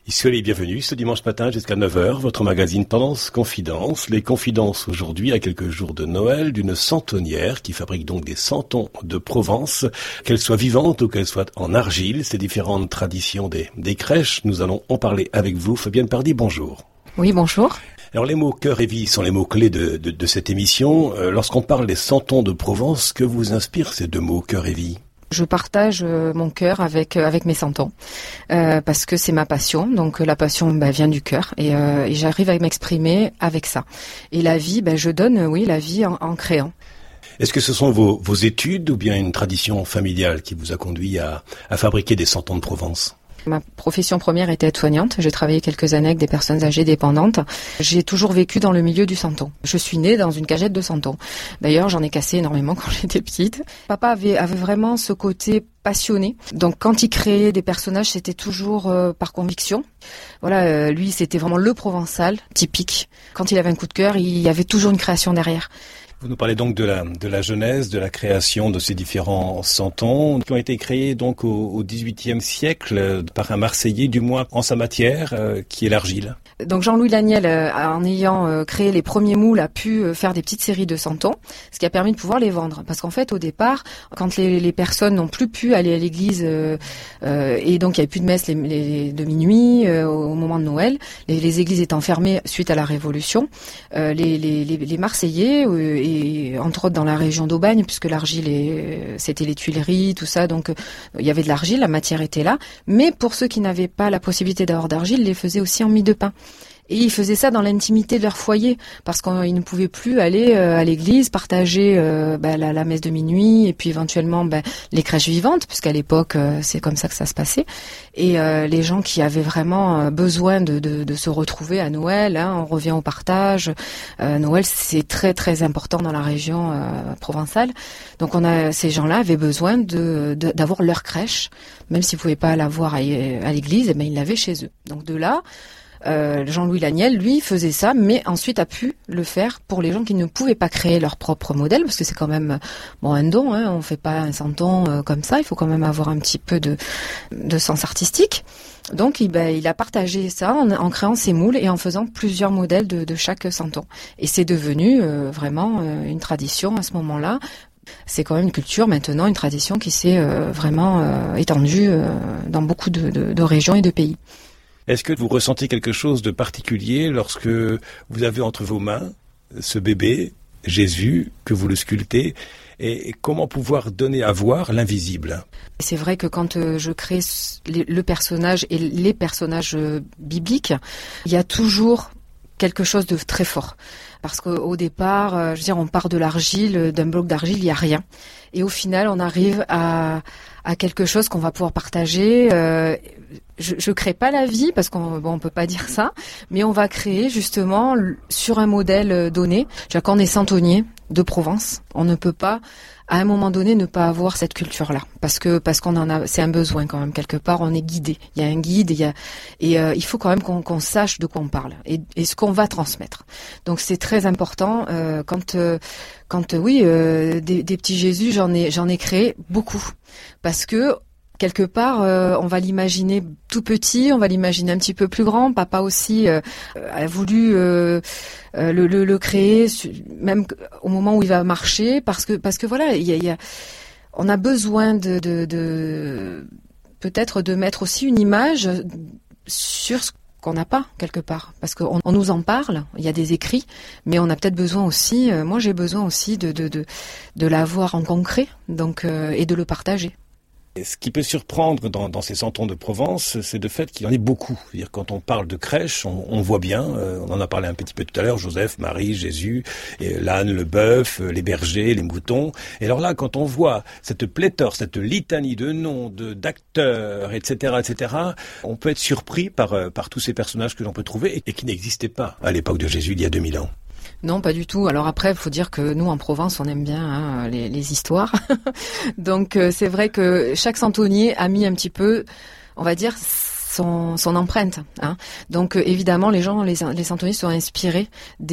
Soyez les bienvenus ce dimanche matin jusqu'à 9h, votre magazine Tendance Confidence. Les confidences aujourd'hui, à quelques jours de Noël, d'une centonnière qui fabrique donc des santons de Provence. Qu'elles soient vivantes ou qu'elles soient en argile, ces différentes traditions des crèches, nous allons en parler avec vous. Fabienne Pardy, bonjour. Oui, bonjour. Alors les mots cœur et vie sont les mots clés de cette émission. Lorsqu'on parle des santons de Provence, que vous inspirent ces deux mots, cœur et vie ? Je partage mon cœur avec mes santons parce que c'est ma passion. Donc la passion vient du cœur et j'arrive à m'exprimer avec ça. Et la vie, je donne la vie en créant. Est-ce que ce sont vos études ou bien une tradition familiale qui vous a conduit à fabriquer des santons de Provence ? Ma profession première était aide-soignante. J'ai travaillé quelques années avec des personnes âgées dépendantes. J'ai toujours vécu dans le milieu du santon. Je suis née dans une cagette de santon. D'ailleurs, j'en ai cassé énormément quand j'étais petite. Papa avait vraiment ce côté passionné. Donc, quand il créait des personnages, c'était toujours par conviction. Voilà, lui, c'était vraiment le provençal typique. Quand il avait un coup de cœur, il y avait toujours une création derrière. Vous nous parlez donc de la genèse, de la création de ces différents santons qui ont été créés donc au XVIIIe siècle par un Marseillais, du moins en sa matière, qui est l'argile. Donc Jean-Louis Laniel, en ayant créé les premiers moules, a pu faire des petites séries de santons, ce qui a permis de pouvoir les vendre. Parce qu'en fait, au départ, quand les personnes n'ont plus pu aller à l'église, et donc il n'y avait plus de messe de minuit au moment de Noël, les églises étant fermées suite à la Révolution, les Marseillais, et entre autres dans la région d'Aubagne, puisque l'argile, c'était les Tuileries, tout ça, donc il y avait de l'argile, la matière était là. Mais pour ceux qui n'avaient pas la possibilité d'avoir d'argile, ils les faisaient aussi en mie de pain. Et ils faisaient ça dans l'intimité de leur foyer, parce qu'ils ne pouvaient plus aller à l'église, partager la messe de minuit, et puis éventuellement les crèches vivantes, puisqu'à l'époque c'est comme ça que ça se passait. Et les gens qui avaient vraiment besoin de se retrouver à Noël, on revient au partage. Noël, c'est très très important dans la région provençale. Donc ces gens-là avaient besoin d'avoir leur crèche, même s'ils ne pouvaient pas l'avoir à l'église, ils l'avaient chez eux. Donc de là, Jean-Louis Laniel, lui, faisait ça, mais ensuite a pu le faire pour les gens qui ne pouvaient pas créer leur propre modèle, parce que c'est quand même un don, on fait pas un santon comme ça, il faut quand même avoir un petit peu de sens artistique. Donc il a partagé ça en créant ses moules et en faisant plusieurs modèles de chaque santon. Et c'est devenu vraiment une tradition à ce moment-là. C'est quand même une culture maintenant, une tradition qui s'est vraiment étendue dans beaucoup de régions et de pays. Est-ce que vous ressentez quelque chose de particulier lorsque vous avez entre vos mains ce bébé, Jésus, que vous le sculptez, et comment pouvoir donner à voir l'invisible ? C'est vrai que quand je crée le personnage et les personnages bibliques, il y a toujours quelque chose de très fort. Parce qu'au départ, on part de l'argile, d'un bloc d'argile, il n'y a rien. Et au final, on arrive à quelque chose qu'on va pouvoir partager. Je crée pas la vie parce on peut pas dire ça, mais on va créer justement sur un modèle donné. Quand on est santonnier de Provence, on ne peut pas à un moment donné ne pas avoir cette culture-là parce qu'on en a, c'est un besoin quand même quelque part. On est guidé. Il y a un guide, il faut quand même qu'on sache de quoi on parle et ce qu'on va transmettre. Donc c'est très important quand des petits Jésus, j'en ai créé beaucoup parce que quelque part, on va l'imaginer tout petit, on va l'imaginer un petit peu plus grand. Papa aussi a voulu le créer, même au moment où il va marcher, parce que voilà, on a besoin de peut-être de mettre aussi une image sur ce qu'on n'a pas quelque part, parce qu'on nous en parle, il y a des écrits, mais on a peut-être besoin aussi. Moi, j'ai besoin aussi de l'avoir en concret, donc et de le partager. Et ce qui peut surprendre dans ces santons de Provence, c'est le fait qu'il y en ait beaucoup. C'est-à-dire quand on parle de crèche, on voit bien, on en a parlé un petit peu tout à l'heure, Joseph, Marie, Jésus, et l'âne, le bœuf, les bergers, les moutons. Et alors là, quand on voit cette pléthore, cette litanie de noms, d'acteurs, etc., on peut être surpris par tous ces personnages que l'on peut trouver et qui n'existaient pas à l'époque de Jésus, il y a 2000 ans. Non, pas du tout. Alors après, il faut dire que nous, en Provence, on aime bien les histoires. Donc, c'est vrai que chaque santonnier a mis un petit peu, on va dire, son empreinte. Hein. Donc évidemment, les centeniers sont inspirés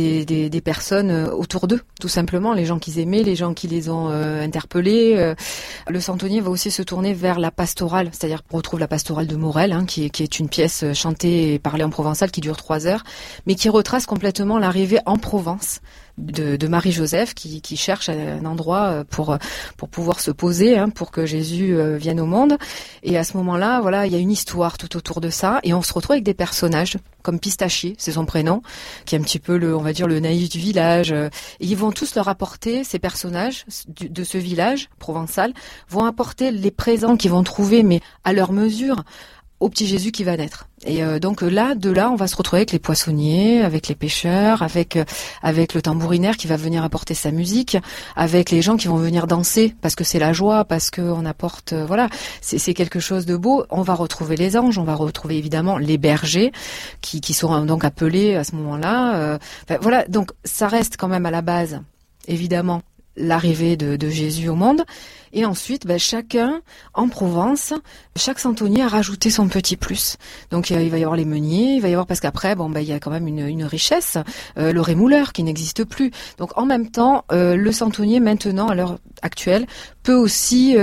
des personnes autour d'eux, tout simplement, les gens qu'ils aimaient, les gens qui les ont interpellés. Le centenier va aussi se tourner vers la pastorale, c'est-à-dire on retrouve la pastorale de Morel, hein, qui est une pièce chantée et parlée en provençal qui dure 3 heures, mais qui retrace complètement l'arrivée en Provence de Marie-Joseph qui cherche un endroit pour pouvoir se poser, hein, pour que Jésus vienne au monde. Et à ce moment-là, voilà, il y a une histoire tout autour de ça, et on se retrouve avec des personnages comme Pistachier, c'est son prénom, qui est un petit peu on va dire le naïf du village. Et ils vont tous leur apporter, ces personnages de ce village provençal, vont apporter les présents qu'ils vont trouver, mais à leur mesure, au petit Jésus qui va naître. Et donc de là, on va se retrouver avec les poissonniers, avec les pêcheurs, avec le tambourinaire qui va venir apporter sa musique, avec les gens qui vont venir danser parce que c'est la joie, parce que on apporte, voilà, c'est quelque chose de beau. On va retrouver les anges, on va retrouver évidemment les bergers qui seront donc appelés à ce moment-là. Voilà, donc ça reste quand même à la base, évidemment, l'arrivée de Jésus au monde. Et ensuite, chacun, en Provence, chaque centenier a rajouté son petit plus. Donc il va y avoir les meuniers, il va y avoir, parce qu'après, il y a quand même une richesse, le rémouleur qui n'existe plus. Donc en même temps, le centenier maintenant, à l'heure actuelle, peut aussi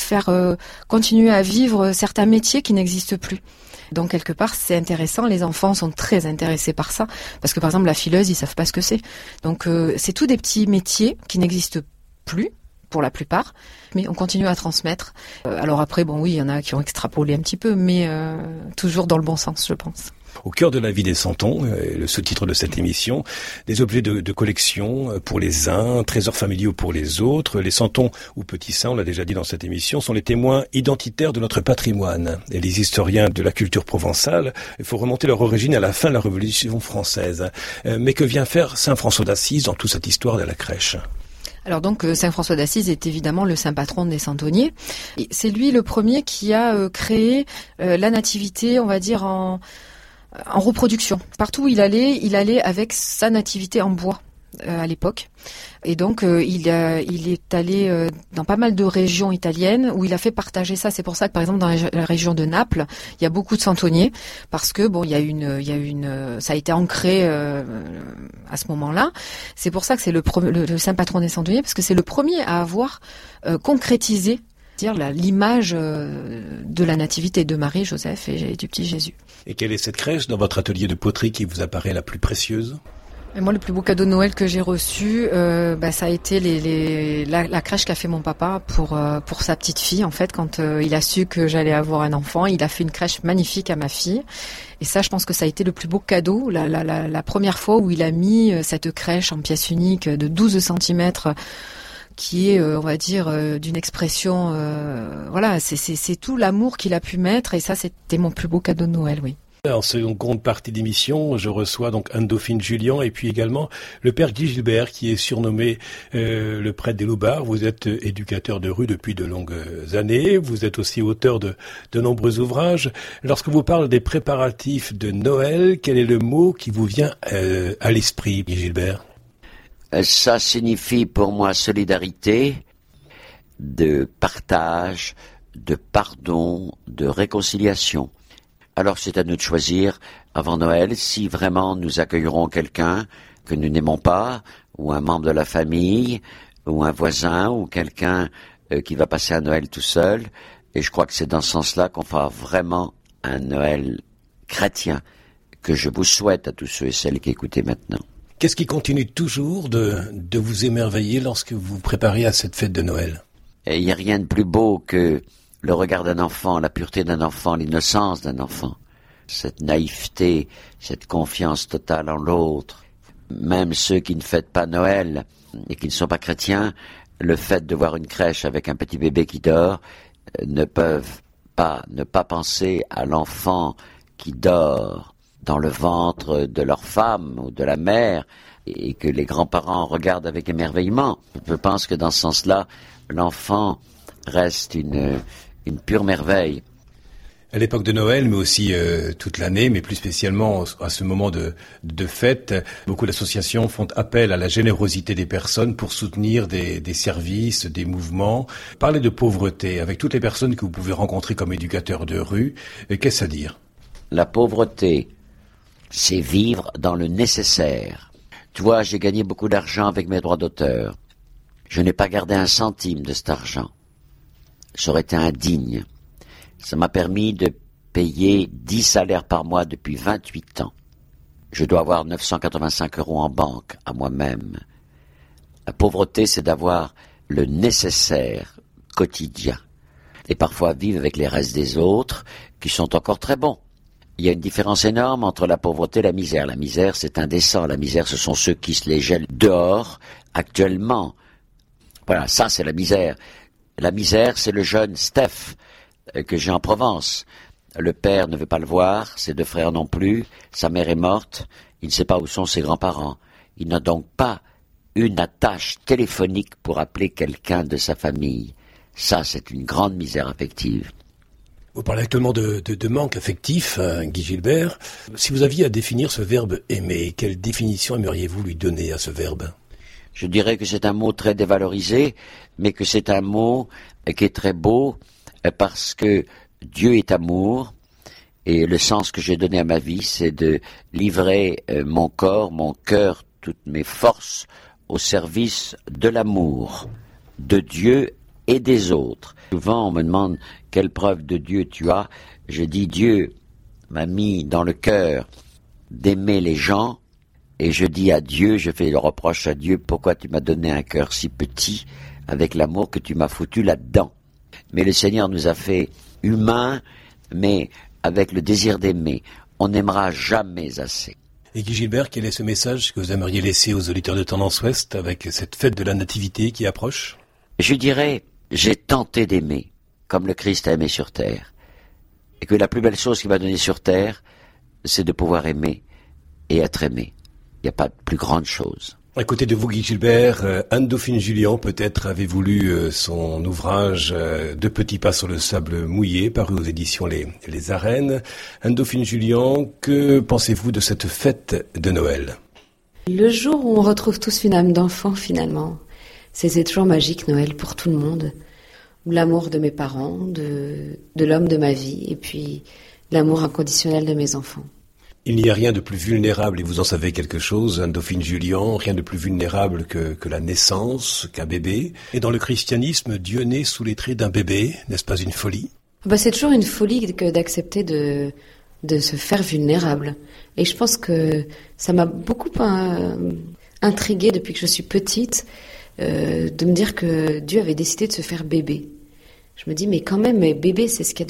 continuer à vivre certains métiers qui n'existent plus. Donc quelque part, c'est intéressant. Les enfants sont très intéressés par ça, parce que par exemple la fileuse, ils savent pas ce que c'est. Donc c'est tous des petits métiers qui n'existent plus pour la plupart, mais on continue à transmettre. Alors après, oui, il y en a qui ont extrapolé un petit peu, mais toujours dans le bon sens, je pense. Au cœur de la vie des Santons, le sous-titre de cette émission, des objets de collection pour les uns, trésors familiaux pour les autres. Les Santons, ou petits saints, on l'a déjà dit dans cette émission, sont les témoins identitaires de notre patrimoine. Et les historiens de la culture provençale, il faut remonter leur origine à la fin de la Révolution française. Mais que vient faire saint François d'Assise dans toute cette histoire de la crèche ? Alors donc saint François d'Assise est évidemment le saint patron des centeniers. Et c'est lui le premier qui a créé la nativité, on va dire en reproduction. Partout où il allait avec sa nativité en bois à l'époque. Et donc il est allé dans pas mal de régions italiennes où il a fait partager ça. C'est pour ça que par exemple dans la région de Naples, il y a beaucoup de centeniers parce que ça a été ancré à ce moment-là. C'est pour ça que c'est le saint patron des centeniers, parce que c'est le premier à avoir concrétisé l'image de la nativité de Marie, Joseph et du petit Jésus. Et quelle est cette crèche dans votre atelier de poterie qui vous apparaît la plus précieuse ? Et moi, le plus beau cadeau de Noël que j'ai reçu, ça a été la crèche qu'a fait mon papa pour sa petite fille. En fait, quand il a su que j'allais avoir un enfant, il a fait une crèche magnifique à ma fille. Et ça, je pense que ça a été le plus beau cadeau. La première fois où il a mis cette crèche en pièce unique de 12 cm, qui est, on va dire, d'une expression, c'est tout l'amour qu'il a pu mettre, et ça, c'était mon plus beau cadeau de Noël, oui. En seconde partie d'émission, je reçois donc Anne-Dauphine Jullian et puis également le père Guy Gilbert, qui est surnommé le prêtre des Loubards. Vous êtes éducateur de rue depuis de longues années. Vous êtes aussi auteur de nombreux ouvrages. Lorsque vous parlez des préparatifs de Noël, quel est le mot qui vous vient à l'esprit, Guy Gilbert ? Ça signifie pour moi solidarité, de partage, de pardon, de réconciliation. Alors c'est à nous de choisir, avant Noël, si vraiment nous accueillerons quelqu'un que nous n'aimons pas, ou un membre de la famille, ou un voisin, ou quelqu'un qui va passer un Noël tout seul. Et je crois que c'est dans ce sens-là qu'on fera vraiment un Noël chrétien, que je vous souhaite à tous ceux et celles qui écoutez maintenant. Qu'est-ce qui continue toujours de vous émerveiller lorsque vous vous préparez à cette fête de Noël ? Et il n'y a rien de plus beau que le regard d'un enfant, la pureté d'un enfant, l'innocence d'un enfant. Cette naïveté, cette confiance totale en l'autre. Même ceux qui ne fêtent pas Noël et qui ne sont pas chrétiens, le fait de voir une crèche avec un petit bébé qui dort, ne peuvent pas ne pas penser à l'enfant qui dort dans le ventre de leur femme ou de la mère, et que les grands-parents regardent avec émerveillement. Je pense que dans ce sens-là, l'enfant reste une pure merveille. À l'époque de Noël, mais aussi toute l'année, mais plus spécialement à ce moment de fête, beaucoup d'associations font appel à la générosité des personnes pour soutenir des services, des mouvements. Parlez de pauvreté, avec toutes les personnes que vous pouvez rencontrer comme éducateurs de rue, qu'est-ce à dire ? La pauvreté, c'est vivre dans le nécessaire. Tu vois, j'ai gagné beaucoup d'argent avec mes droits d'auteur. Je n'ai pas gardé un centime de cet argent. J'aurais été indigne. Ça m'a permis de payer 10 salaires par mois depuis 28 ans. Je dois avoir 985 € en banque à moi-même. La pauvreté, c'est d'avoir le nécessaire quotidien. Et parfois vivre avec les restes des autres qui sont encore très bons. Il y a une différence énorme entre la pauvreté et la misère. La misère, c'est indécent. La misère, ce sont ceux qui se les gèlent dehors, actuellement. Voilà, ça, c'est la misère. La misère, c'est le jeune Steph que j'ai en Provence. Le père ne veut pas le voir, ses 2 frères non plus, sa mère est morte, il ne sait pas où sont ses grands-parents. Il n'a donc pas une attache téléphonique pour appeler quelqu'un de sa famille. Ça, c'est une grande misère affective. Vous parlez actuellement de manque affectif, Guy Gilbert. Si vous aviez à définir ce verbe « aimer », quelle définition aimeriez-vous lui donner à ce verbe ? Je dirais que c'est un mot très dévalorisé, mais que c'est un mot qui est très beau, parce que Dieu est amour, et le sens que j'ai donné à ma vie, c'est de livrer mon corps, mon cœur, toutes mes forces au service de l'amour, de Dieu et des autres. Souvent, on me demande quelle preuve de Dieu tu as. Je dis Dieu m'a mis dans le cœur d'aimer les gens, et je dis à Dieu, je fais le reproche à Dieu, pourquoi tu m'as donné un cœur si petit avec l'amour que tu m'as foutu là-dedans. Mais le Seigneur nous a fait humains, mais avec le désir d'aimer. On n'aimera jamais assez. Et Guy Gilbert, quel est ce message que vous aimeriez laisser aux auditeurs de Tendance Ouest avec cette fête de la Nativité qui approche ? Je dirais, j'ai tenté d'aimer, comme le Christ a aimé sur terre. Et que la plus belle chose qu'il m'a donnée sur terre, c'est de pouvoir aimer et être aimé. Il n'y a pas de plus grande chose. À côté de vous, Guy Gilbert, Anne-Dauphine Jullian, peut-être avez-vous lu son ouvrage Deux petits pas sur le sable mouillé, paru aux éditions Les Arènes. Anne-Dauphine Jullian, que pensez-vous de cette fête de Noël ? Le jour où on retrouve tous une âme d'enfant, finalement. C'est toujours magique, Noël, pour tout le monde. L'amour de mes parents, de l'homme de ma vie, et puis l'amour inconditionnel de mes enfants. Il n'y a rien de plus vulnérable, et vous en savez quelque chose, Anne-Dauphine Jullian, rien de plus vulnérable que la naissance, qu'un bébé. Et dans le christianisme, Dieu naît sous les traits d'un bébé, n'est-ce pas une folie ? C'est toujours une folie que d'accepter de se faire vulnérable. Et je pense que ça m'a beaucoup intriguée depuis que je suis petite, de me dire que Dieu avait décidé de se faire bébé. Je me dis, mais quand même, bébé, c'est ce qu'il y a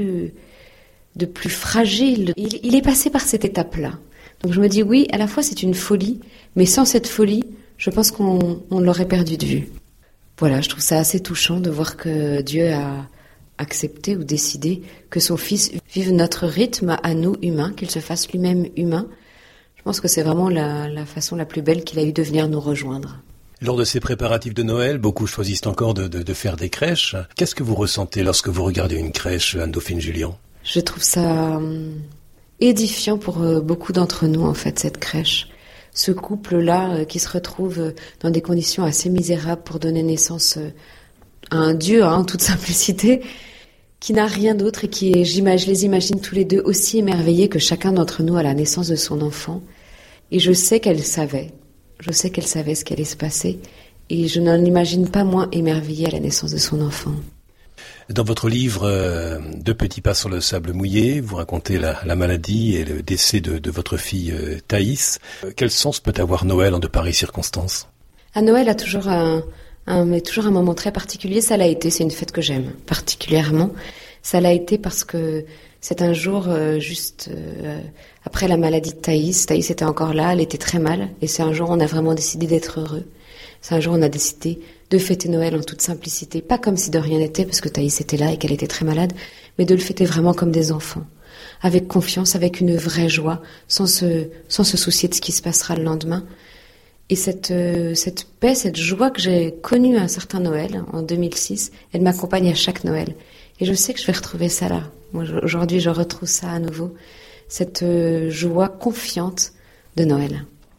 de plus fragile. Il est passé par cette étape-là. Donc je me dis, oui, à la fois c'est une folie, mais sans cette folie, je pense qu'on l'aurait perdu de vue. Voilà, je trouve ça assez touchant de voir que Dieu a accepté ou décidé que son Fils vive notre rythme à nous, humains, qu'il se fasse lui-même humain. Je pense que c'est vraiment la façon la plus belle qu'il a eu de venir nous rejoindre. Lors de ces préparatifs de Noël, beaucoup choisissent encore de faire des crèches. Qu'est-ce que vous ressentez lorsque vous regardez une crèche, Anne-Dauphine Jullian ? Je trouve ça édifiant pour beaucoup d'entre nous, en fait, cette crèche. Ce couple-là qui se retrouve dans des conditions assez misérables pour donner naissance à un Dieu, en toute simplicité, qui n'a rien d'autre et qui est, je les imagine tous les deux aussi émerveillés que chacun d'entre nous à la naissance de son enfant. Et je sais qu'elle savait ce qui allait se passer. Et je n'en imagine pas moins émerveillée à la naissance de son enfant. Dans votre livre Deux petits pas sur le sable mouillé, vous racontez la maladie et le décès de votre fille Thaïs. Quel sens peut avoir Noël en de pareilles circonstances ? À Noël a toujours un moment très particulier. Ça l'a été, c'est une fête que j'aime particulièrement. Ça l'a été parce que c'est un jour juste après la maladie de Thaïs. Thaïs était encore là, elle était très mal. Et c'est un jour où on a vraiment décidé d'être heureux. C'est un jour où on a décidé de fêter Noël en toute simplicité. Pas comme si de rien n'était, parce que Thaïs était là et qu'elle était très malade, mais de le fêter vraiment comme des enfants. Avec confiance, avec une vraie joie, sans se soucier de ce qui se passera le lendemain. Et cette paix, cette joie que j'ai connue à un certain Noël, en 2006, elle m'accompagne à chaque Noël. Et je sais que je vais retrouver ça là. Moi, aujourd'hui, je retrouve ça à nouveau. Cette joie confiante de Noël.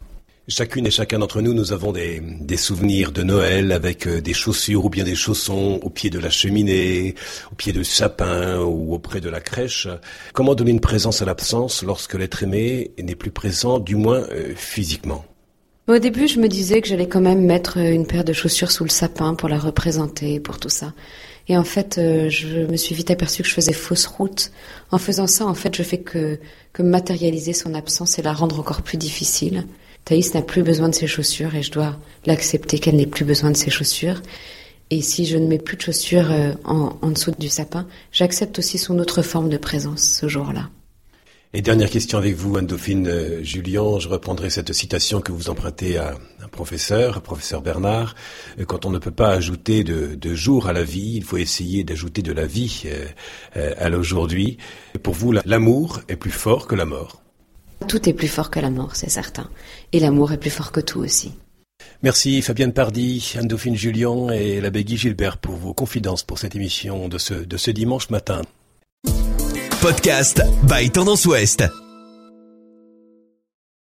Chacune et chacun d'entre nous, nous avons des souvenirs de Noël avec des chaussures ou bien des chaussons au pied de la cheminée, au pied du sapin ou auprès de la crèche. Comment donner une présence à l'absence lorsque l'être aimé n'est plus présent, du moins physiquement? Au début, je me disais que j'allais quand même mettre une paire de chaussures sous le sapin pour la représenter, pour tout ça. Et en fait, je me suis vite aperçue que je faisais fausse route. En faisant ça, en fait, je fais que matérialiser son absence et la rendre encore plus difficile. Thaïs n'a plus besoin de ses chaussures et je dois l'accepter qu'elle n'ait plus besoin de ses chaussures. Et si je ne mets plus de chaussures en dessous du sapin, j'accepte aussi son autre forme de présence ce jour-là. Et dernière question avec vous, Anne-Dauphine Julian. Je reprendrai cette citation que vous empruntez à un professeur Bernard. Quand on ne peut pas ajouter de jour à la vie, il faut essayer d'ajouter de la vie à l'aujourd'hui. Pour vous, l'amour est plus fort que la mort. Tout est plus fort que la mort, c'est certain. Et l'amour est plus fort que tout aussi. Merci Fabienne Pardy, Anne-Dauphine Julian et l'abbé Guy Gilbert pour vos confidences pour cette émission de ce dimanche matin. Podcast by Tendance Ouest.